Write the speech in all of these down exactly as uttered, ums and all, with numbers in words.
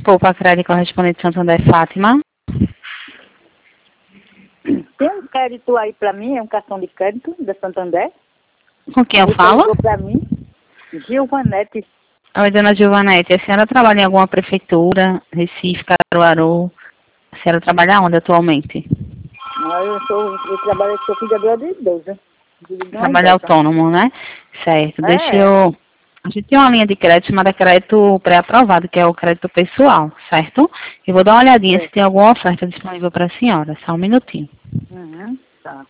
Poupa Crédito Correspondente Santander, Fátima. Tem um crédito aí para mim, é um cartão de crédito da Santander. Com quem eu Ele falo? pegou para mim, Gilvanete. Oi, dona Gilvanete. A senhora trabalha em alguma prefeitura, Recife, Caruaru? A senhora trabalha onde atualmente? Ah, Eu, sou, eu trabalho, sou cuidadora de idoso. de uma Trabalho idosa. autônomo, né? Certo. É. Deixa eu... A gente tem uma linha de crédito chamada crédito pré-aprovado, que é o crédito pessoal, certo? Eu vou dar uma olhadinha É. se tem alguma oferta disponível para a senhora. Só um minutinho. Uhum, tá.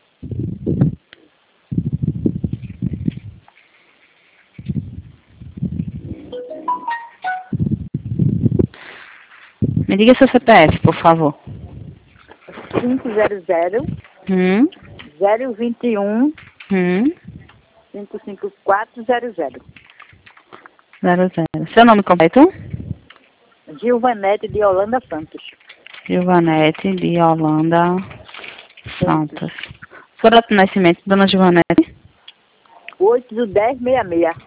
Me diga seu C P F, por favor. cinco zero zero, Hum, zero vinte e um, hum, cinco cinco quatro zero zero. zero zero. Seu nome completo? Gilvanete de Holanda Santos. Gilvanete de Holanda Santos. Sua data de nascimento, dona Gilvanete? oito do dez sessenta e seis.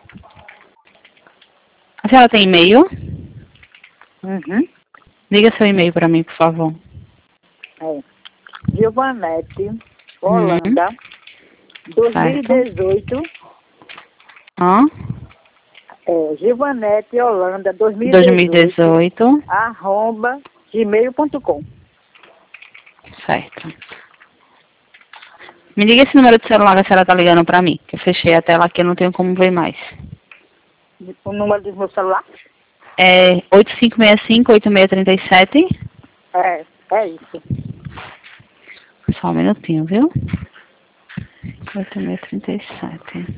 A senhora tem e-mail? Uhum. Diga seu e-mail para mim, por favor. É. Gilvanete, Holanda, dois mil e dezoito. Hã? É, Gilvanete, Holanda, dois mil e dois mil e dezoito. dezoito. Arroba gmail ponto com. Certo. Me diga esse número de celular que a senhora tá ligando para mim, que eu fechei a tela aqui, eu não tenho como ver mais. O número do meu celular? É oito cinco seis cinco, oito seis três sete. É, é isso. Só um minutinho, viu? oito seis três sete.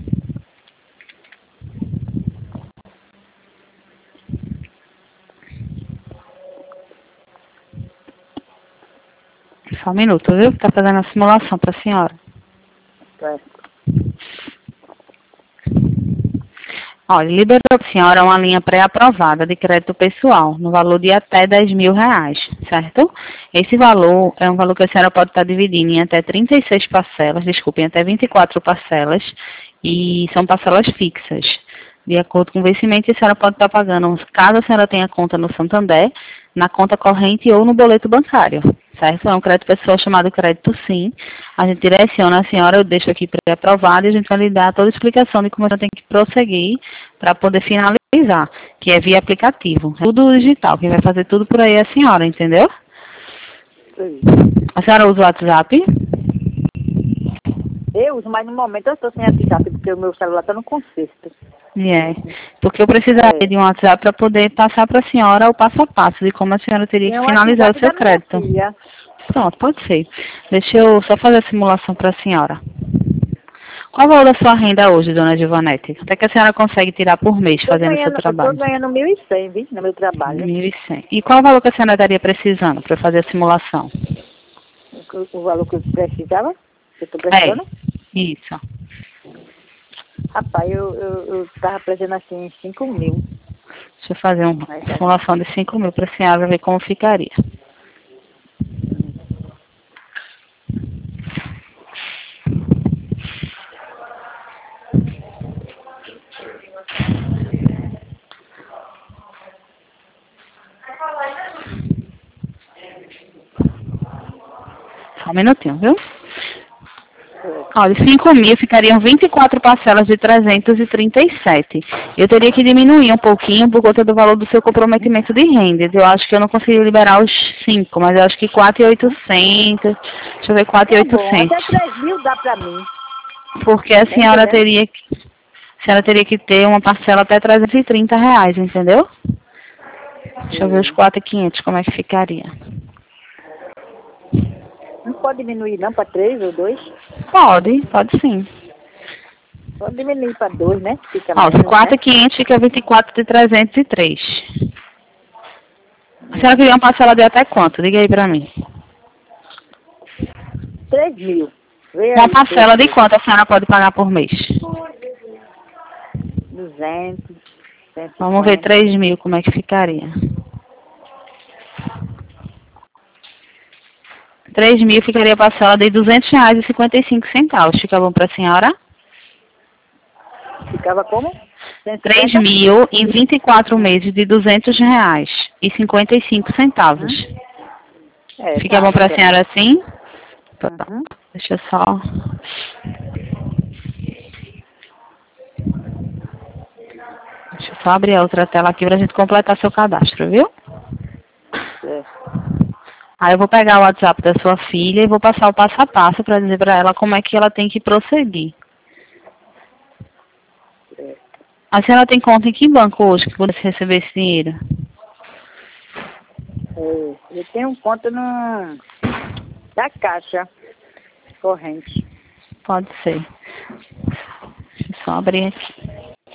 Só um minuto, viu? Tá fazendo a simulação para a senhora. É. Olha, liberou para a senhora uma linha pré-aprovada de crédito pessoal, no valor de até dez mil reais, certo? Esse valor é um valor que a senhora pode estar dividindo em até trinta e seis parcelas, desculpem, até vinte e quatro parcelas, e são parcelas fixas. De acordo com o vencimento, a senhora pode estar pagando, caso a senhora tenha conta no Santander, na conta corrente ou no boleto bancário, certo? É um crédito pessoal chamado crédito sim. A gente direciona a senhora, eu deixo aqui pré-aprovado e a gente vai lhe dar toda a explicação de como a senhora tem que prosseguir para poder finalizar, que é via aplicativo. É tudo digital, quem vai fazer tudo por aí é a senhora, entendeu? Sim. A senhora usa o WhatsApp? Eu uso, mas no momento eu estou sem WhatsApp, porque o meu celular está no conserto. É, porque eu precisaria É. de um WhatsApp para poder passar para a senhora o passo a passo de como a senhora teria Tem que um finalizar o WhatsApp seu da minha crédito. filha. Pronto, pode ser. Deixa eu só fazer a simulação para a senhora. Qual o valor da sua renda hoje, dona Gilvanete? Quanto é que a senhora consegue tirar por mês Tô fazendo o seu ganhando, eu estou trabalho? ganhando mil e cem, viu, no meu trabalho. mil e cem. E qual o valor que a senhora estaria precisando para fazer a simulação? O, o valor que eu precisava, que eu estou É, precisando. isso. Rapaz, eu, eu, eu tava precisando assim cinco mil. Deixa eu fazer uma Mas, é. simulação de cinco mil para a senhora ver como ficaria. Só um minutinho, viu? Olha, cinco mil ficariam vinte e quatro parcelas de trezentos e trinta e sete. Eu teria que diminuir um pouquinho por conta do valor do seu comprometimento de rendas. Eu acho que eu não consegui liberar os cinco, mas eu acho que quatro mil e oitocentos. Deixa eu ver, quatro mil e Tá bom, até oitocentos. três mil dá pra mim. Porque a Tá senhora entendendo? teria que, a senhora teria que ter uma parcela até trezentos e trinta reais, entendeu? Deixa eu ver os quatro mil e quinhentos, como é que ficaria. Não pode diminuir não pra três ou dois? Pode, pode sim. Pode diminuir pra dois, né? Fica Ó, os menos, quatro mil né? e quinhentos fica vinte e quatro de trezentos e três. A senhora queria uma parcela de até quanto? Diga aí pra mim. três mil. Vê Uma aí, três parcela de mil. quanto a senhora pode pagar por mês? duzentos, cento e Vamos ver cinquenta. três mil, como é que ficaria. três mil ficaria a parcela de duzentos reais e cinquenta e cinco centavos. Fica bom pra senhora? Ficava como? três mil e vinte e quatro meses de duzentos reais e cinquenta e cinco centavos. É, Fica tá, bom para a tá. senhora assim? Uhum. Deixa eu só... Deixa eu só abrir a outra tela aqui para a gente completar seu cadastro, viu? É. Aí eu vou pegar o WhatsApp da sua filha e vou passar o passo a passo para dizer para ela como é que ela tem que prosseguir. É. A senhora tem conta em que banco hoje que você receber esse dinheiro? É. Eu tenho conta no... da Caixa corrente. Pode ser. Deixa eu só abrir aqui.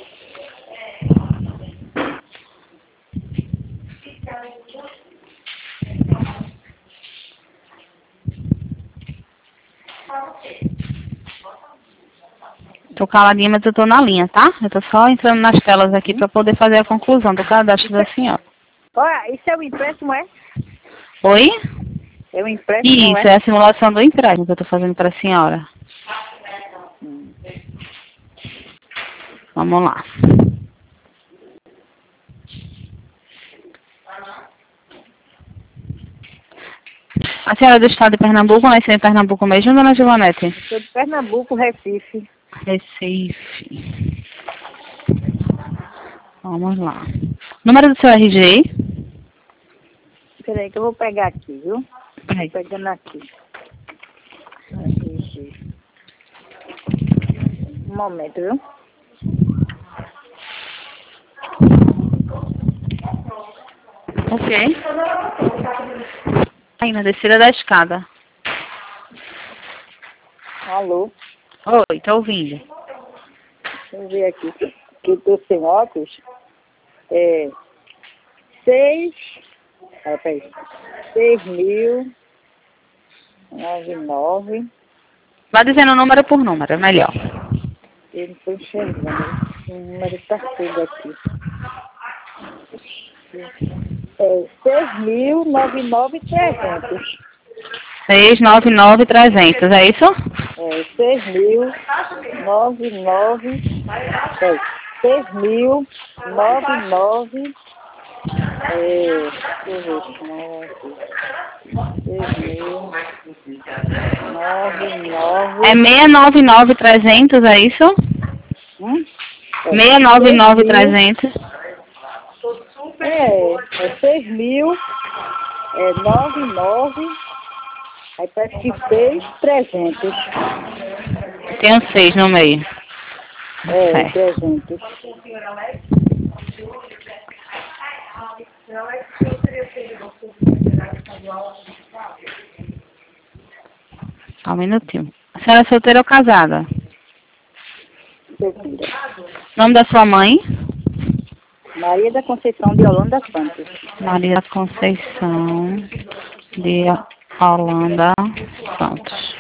Tô caladinha, mas eu tô na linha, tá? Eu tô só entrando nas telas aqui Uhum. para poder fazer a conclusão do cadastro Isso da é... senhora. Olha, isso é o empréstimo, é? Oi? É o empréstimo, Isso, é? é a simulação do empréstimo que eu tô fazendo para a senhora. Hum. Vamos lá. A senhora é do estado de Pernambuco, nasceu em Pernambuco mesmo, dona Givanete? Sou de Pernambuco, Recife. Recife. Vamos lá. Número do seu R G? Peraí que eu vou pegar aqui, viu? Peraí. Pegando aqui. R G. Um momento, viu? Ok. Aí, na descida da escada. Alô? Oi, tô ouvindo. Deixa eu ver aqui. Que eu tô sem óculos. É... Seis... Ah, peraí. Seis mil... Nove, nove... Vai dizendo o número por número, é melhor. Eu não tô enxergando. O número tá tudo aqui. É... Seis mil... Nove, nove, trezentos. seis nove nove trezentos, é isso? É... Seis mil... Nove, nove... É... Seis mil... Nove, nove... É... Deixa eu ver. Nove... Seis mil... Nove, nove... É seis nove nove trezentos, é isso? Hum? seis nove nove trezentos. É, é seis mil, é nove, nove, aí parece que seis, trezentos. Tem um seis no meio. É, Certo. trezentos. Só um minutinho. A senhora é solteira ou casada? Nome da sua mãe? Maria da Conceição de Holanda Santos. Maria Conceição de Holanda Santos.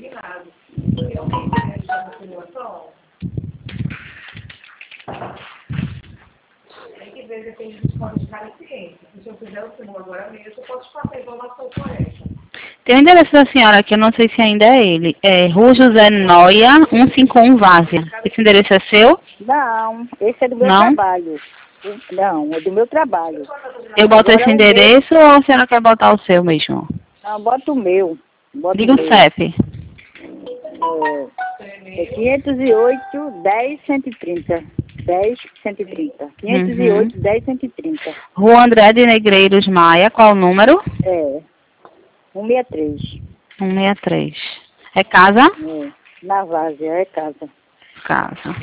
Tem o endereço da senhora aqui, eu não sei se ainda é ele. É Rua José Noia, cento e cinquenta e um, Várzea. Esse endereço é seu? Não, esse é do meu Não? trabalho. Não, é do meu trabalho. Eu boto Agora esse o endereço ou a senhora quer botar o seu mesmo? Não, bota o meu. Bota Diga o o meu. C E P. É, é quinhentos e oito, dez, cento e trinta. dez, cento e trinta. quinhentos e oito, dez, cento e trinta. Rua André de Negreiros Maia, qual o número? É. cento e sessenta e três. cento e sessenta e três. É casa? É. Na Várzea, é casa. Casa.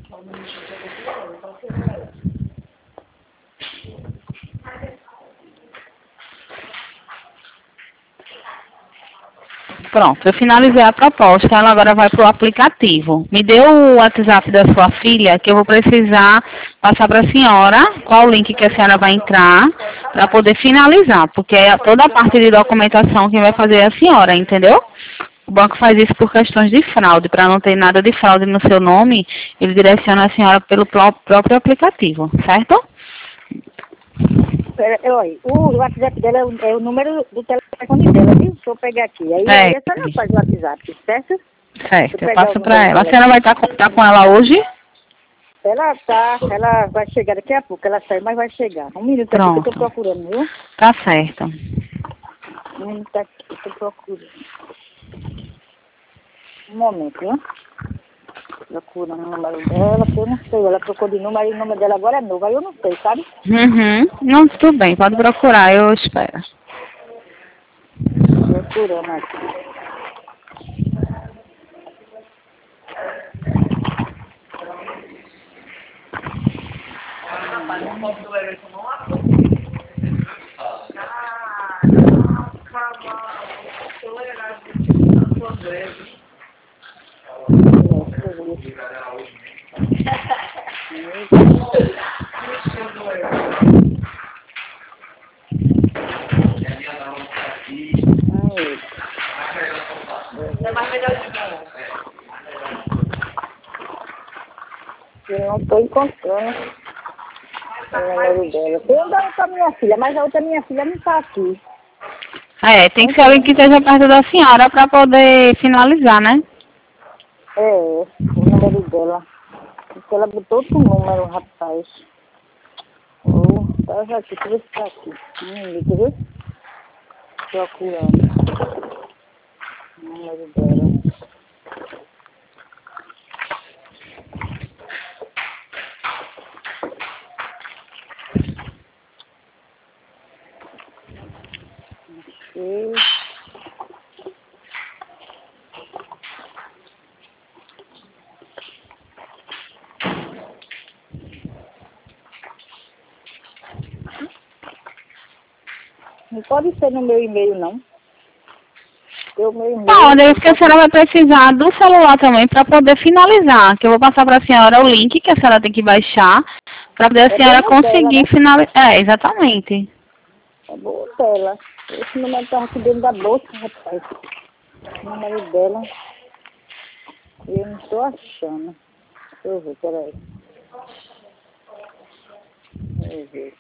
Pronto, eu finalizei a proposta, ela agora vai para o aplicativo. Me dê o WhatsApp da sua filha, que eu vou precisar passar para a senhora qual o link que a senhora vai entrar para poder finalizar, porque é toda a parte de documentação que vai fazer é a senhora, entendeu? O banco faz isso por questões de fraude, para não ter nada de fraude no seu nome, ele direciona a senhora pelo pró próprio aplicativo, certo? Pera, olha, o WhatsApp dela é o, é o número do telefone dela, viu? Deixa eu pegar aqui. Aí, É. aí a senhora faz o WhatsApp, certo? Certo, eu pegar passo o para número ela. A dela senhora aqui. vai estar com, tá com ela hoje? Ela tá, ela vai chegar daqui a pouco, ela sai, mas vai chegar. Um minuto aqui que eu tô procurando, viu? Tá certo. Um minuto aqui que eu tô procurando. Um momento, viu? Procurando o número dela, que eu não sei. Ela trocou de número e o número dela agora é novo, aí eu não sei, sabe? Uhum. Não, tudo bem, pode procurar, eu espero. Procurando aqui. Eu não estou encontrando o número dela. Tem um da outra minha filha, mas a outra minha filha não está aqui. É, tem que ser alguém que esteja perto da senhora para poder finalizar, né? É, o número dela. Porque ela botou outro número, rapaz. Oh, tá aqui, deixa eu ver se tá aqui. Hum, quer ver? Procurando. O número dela. Achei. Não pode ser no meu e-mail, não. O meu e-mail... Pode, é porque a senhora vai precisar do celular também para poder finalizar. Que eu vou passar para a senhora o link que a senhora tem que baixar para poder a É senhora boa conseguir dela, né? finalizar. É, exatamente. É boa dela. Esse número tá aqui dentro da bolsa, rapaz. O número dela. Eu não estou achando. Deixa eu ver, peraí. Deixa eu ver.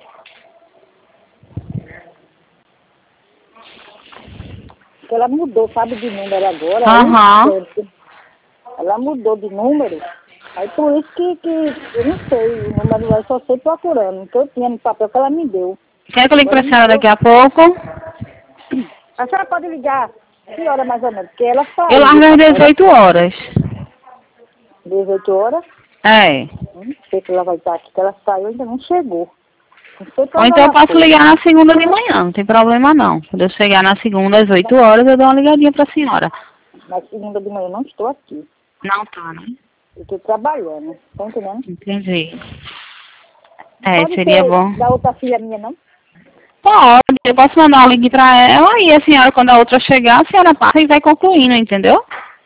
Porque ela mudou, sabe, de número agora. Aham. Aí, ela mudou de número. Aí por isso que, que eu não sei o número, eu só sei procurando. Que eu tinha no papel que ela me deu. Quer que eu ligue para a Agora senhora mudou. daqui a pouco? A senhora pode ligar que hora mais ou menos? Porque ela saiu. Eu largo às dezoito horas. dezoito horas? É. Não sei que ela vai estar aqui, que ela saiu e ainda não chegou. Não sei pra Ou onde então eu ela posso foi. ligar na segunda de manhã, não tem problema não. Quando eu chegar na segunda às oito horas, eu dou uma ligadinha para a senhora. Na segunda de manhã eu não estou aqui. Não tá, né? Eu estou trabalhando. Tá entendendo? Entendi. É, Pode seria ser bom. da outra filha minha, não? Pode, eu posso mandar o link para ela e a senhora, quando a outra chegar, a senhora passa e vai concluindo, entendeu?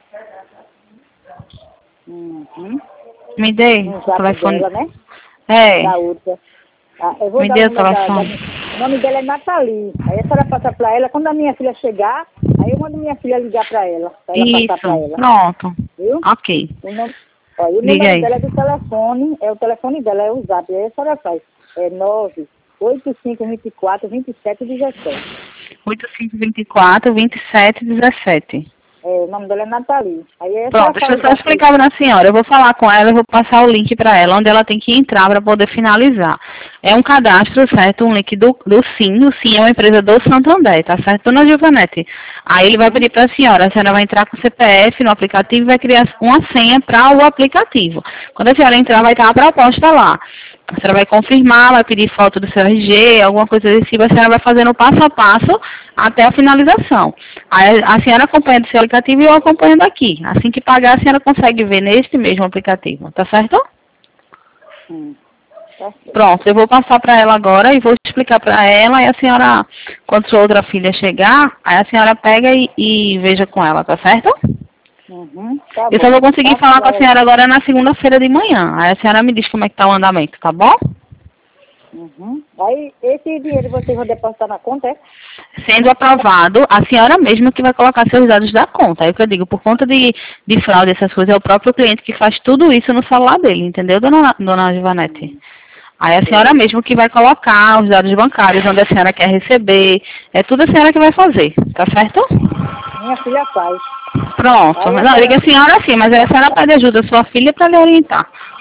Uhum. Me dê Um o zap telefone. dela, né? É, Da outra. Ah, eu vou me dar dê o o número da, da... telefone. O nome dela é Nathalie. Aí a senhora passa pra ela. Quando a minha filha chegar, aí eu mando minha filha ligar pra ela. Pra ela passar pra Isso, ela. pronto. Viu? Ok. O, nome, ó, e o Liga número aí. dela é do telefone. É o telefone dela, é o zap. Aí a senhora faz. É nove oito cinco dois quatro dois sete um sete. oito cinco dois quatro, vinte e sete dezessete. É, o nome dela é Nathalie. Aí a Pronto, senhora deixa eu faz só zap. explicar para a senhora. Eu vou falar com ela, eu vou passar o link para ela, onde ela tem que entrar para poder finalizar. É um cadastro, certo? Um link do, do SIM. O SIM é uma empresa do Santander, tá certo, dona Giovanete? Aí ele vai pedir para a senhora, a senhora vai entrar com o C P F no aplicativo e vai criar uma senha para o aplicativo. Quando a senhora entrar, vai estar a proposta lá. A senhora vai confirmar, vai pedir foto do seu R G, alguma coisa desse tipo, a senhora vai fazendo passo a passo até a finalização. Aí a senhora acompanha do seu aplicativo e eu acompanho daqui. Assim que pagar, a senhora consegue ver neste mesmo aplicativo, tá certo? Hum, tá certo. Pronto, eu vou passar para ela agora e vou explicar para ela e a senhora, quando sua outra filha chegar, aí a senhora pega e, e veja com ela, tá certo? Uhum, tá Eu bom. só vou conseguir Tá falar com a certo. senhora agora na segunda-feira de manhã. Aí a senhora me diz como é que tá o andamento, tá bom? Uhum. Aí, esse dinheiro vocês vão depositar na conta, é? Sendo aprovado, a senhora mesma que vai colocar seus dados da conta. Aí o que eu digo, por conta de, de fraude, essas coisas, é o próprio cliente que faz tudo isso no celular dele, entendeu, dona, dona Givanete? Aí a senhora mesmo que vai colocar os dados bancários, onde a senhora quer receber, é tudo a senhora que vai fazer, tá certo? Minha filha faz. Pronto, Aí a não, senhora... liga a senhora sim, mas aí a senhora pede ajuda à sua filha para lhe orientar.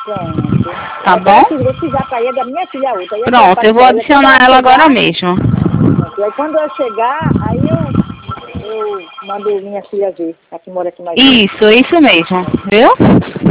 Pronto. Tá bom? Se eu precisar para ir, é da minha filha outra. Aí eu Pronto, passo eu vou pra ela. adicionar Quando ela chegar, agora mesmo. pronto. Aí quando eu chegar, aí eu, eu mando minha filha ver, a que mora aqui mais perto. Isso, isso mesmo, viu?